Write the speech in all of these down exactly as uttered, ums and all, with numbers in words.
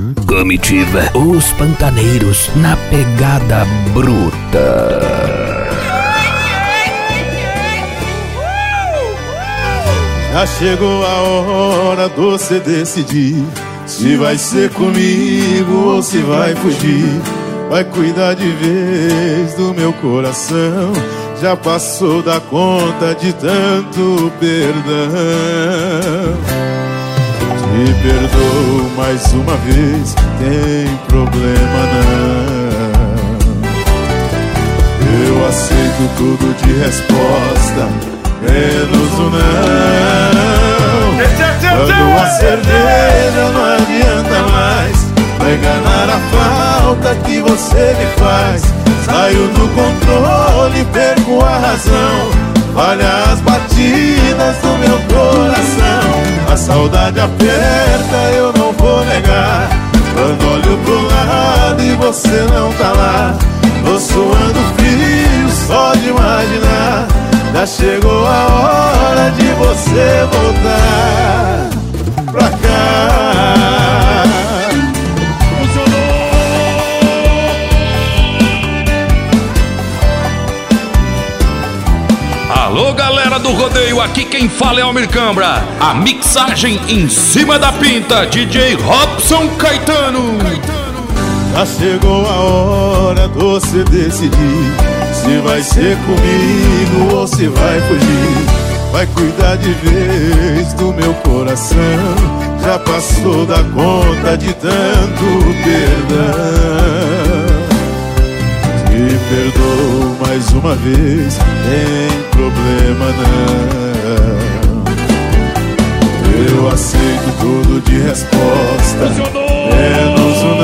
Comitiva Os Pantaneiros na pegada bruta. Já chegou a hora de você decidir se vai ser comigo ou se vai fugir. Vai cuidar de vez do meu coração. Já passou da conta de tanto perdão. Te perdoo mais uma vez, tem problema não. Eu aceito tudo de resposta, menos o não. Quando a cerveja não adianta mais, vai enganar a falta que você me faz. Saio do controle, perco a razão. Olha as batidas do meu coração. A saudade aperta, eu não vou negar. Quando olho pro lado e você não tá lá, tô suando frio só de imaginar. Já chegou a hora de você voltar pra cá. Alô, galera do rodeio, aqui quem fala é Almir Cambra. A mixagem em cima da pinta, D J Robson Caetano. Já chegou a hora de você decidir se vai ser comigo ou se vai fugir. Vai cuidar de vez do meu coração. Já passou da conta de tanto perdão. Me perdoo mais uma vez, tem problema não. Eu aceito tudo de resposta, menos o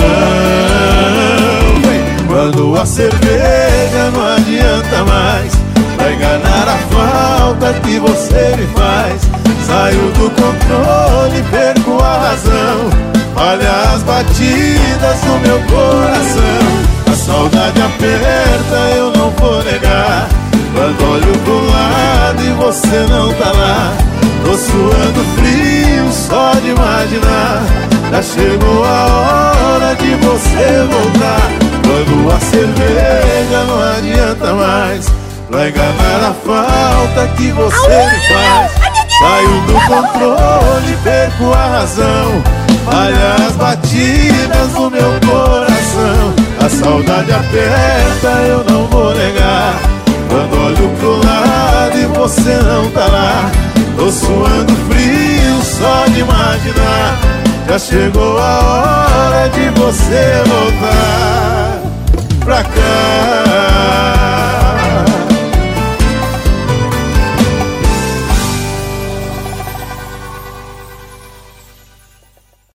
não. Quando a cerveja não adianta mais, vai enganar a falta que você me faz. Saio do controle, perco a razão. Olha as batidas do meu coração. A saudade aperta, eu não vou negar. Quando olho pro lado e você não tá lá, tô suando frio só de imaginar. Já chegou a hora de você voltar. Quando a cerveja não adianta mais, pra enganar a falta que você me faz. Saio do controle, perco a razão. Olha as batidas do meu coração. A saudade aperta, eu não vou negar. Quando olho pro lado e você não tá lá, tô suando frio só de imaginar. Já chegou a hora de você voltar.